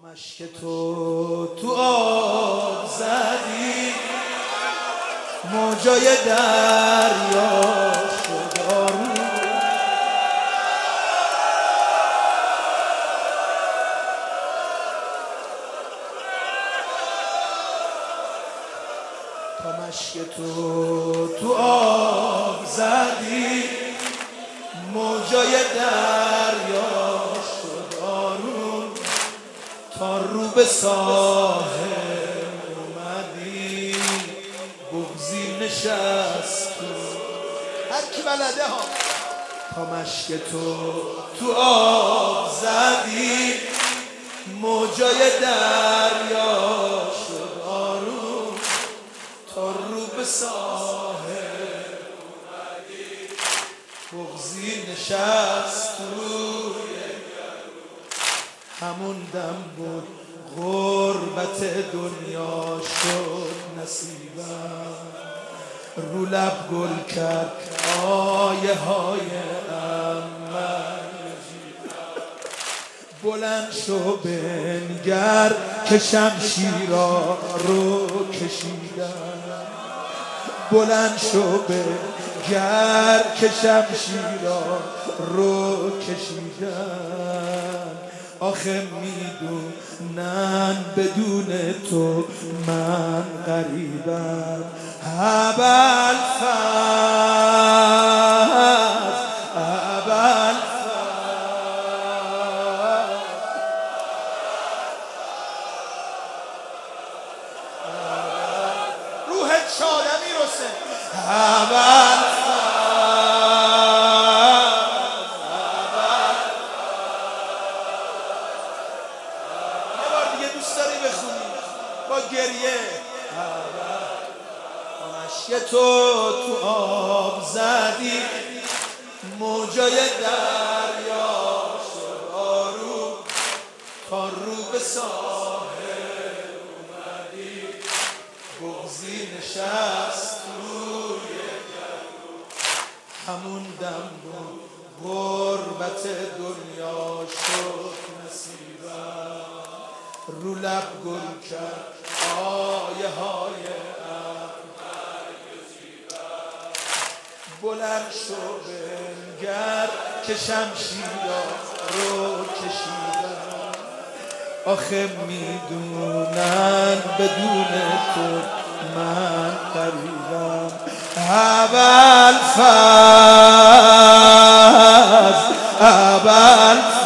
مشک تو آب زدی، موجای دریا شد آروم. تا مشک تو آب زدی، موجای دریا شد آروم. تا رو به ساحل اومدی، بغضی نشست هر کی بلده ها. تا مشک تو آب زدی، موجای دریا شد آروم. تا رو به ساحل اومدی، بغضی نشست روی همون دم بود غربت دنیا شد نصیبم. رو لب گل کرد آیه های امن. بلند شو بنگر که شمشیرا رو کشیدم. بلند شو بنگر که شمشیرا رو کشیدم. آخه میدونن بدون تو من غریبم. ابوالفضل روحت شاد امیر حسین. دوست داری بخونی با گریه. مشک تو آب زدی، موجای دریا شد آروم. تا رو به ساحل اومدی، بغضی نشست روی گلو. همون دم بود غربت دنیا شد نصیبم. رو لب گل کرد آیه های بلند شو بنگر که شمشیرا رو کشیدم. آخه میدونن بدون تو من غریبم. ابوالفضل